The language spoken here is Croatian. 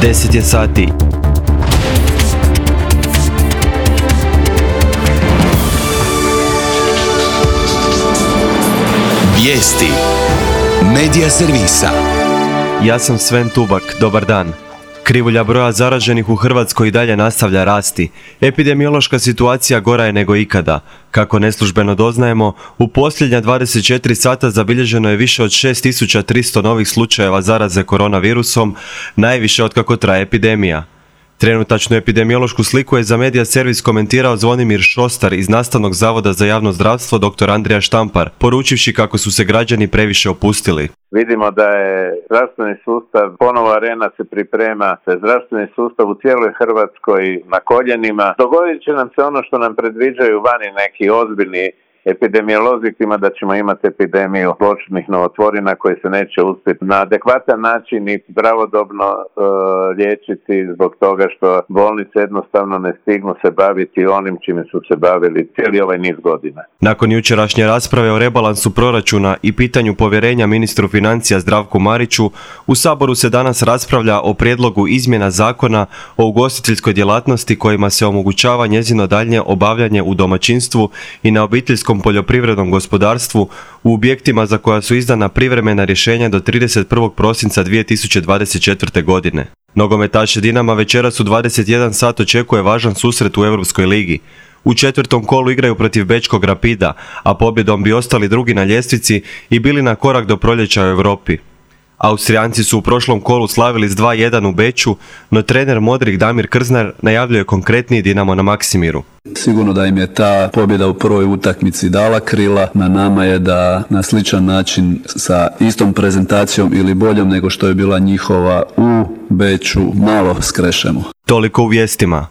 10 je sati. Vijesti Medija servisa. Ja sam Sven Tubak, dobar dan. Krivulja broja zaraženih u Hrvatskoj i dalje nastavlja rasti. Epidemiološka situacija gora je nego ikada. Kako neslužbeno doznajemo, u posljednja 24 sata zabilježeno je više od 6300 novih slučajeva zaraze koronavirusom, najviše otkako traje epidemija. Trenutačnu epidemiološku sliku je za Medija servis komentirao Zvonimir Šostar iz Nastavnog zavoda za javno zdravstvo dr. Andrija Štampar, poručivši kako su se građani previše opustili. Vidimo da je zdravstveni sustav, ponovo arena se priprema, da je zdravstveni sustav u cijeloj Hrvatskoj na koljenima. Dogodit će nam se ono što nam predviđaju vani neki ozbiljni epidemiolozi, da ćemo imati epidemiju zloćudnih novotvorina koje se neće uspjeti na adekvatan način i pravodobno liječiti zbog toga što bolnice jednostavno ne stignu se baviti onim čime su se bavili cijeli ovaj niz godina. Nakon jučerašnje rasprave o rebalansu proračuna i pitanju povjerenja ministru financija Zdravku Mariću, u Saboru se danas raspravlja o prijedlogu izmjena zakona o ugostiteljskoj djelatnosti kojima se omogućava njezino daljnje obavljanje u domaćinstvu i na obiteljskom poljoprivrednom gospodarstvu u objektima za koja su izdana privremena rješenja do 31. prosinca 2024. godine. Nogometaše Dinama večeras u 21 sat očekuje važan susret u Europskoj ligi. U četvrtom kolu igraju protiv Bečkog Rapida, a pobjedom bi ostali drugi na ljestvici i bili na korak do proljeća u Europi. Austrijanci su u prošlom kolu slavili s 2:1 u Beču, no trener Modrik Damir Krznar najavljuje konkretniji Dinamo na Maksimiru. Sigurno da im je ta pobjeda u prvoj utakmici dala krila, na nama je da na sličan način sa istom prezentacijom ili boljom nego što je bila njihova u Beču malo skrešemo. Toliko u vijestima.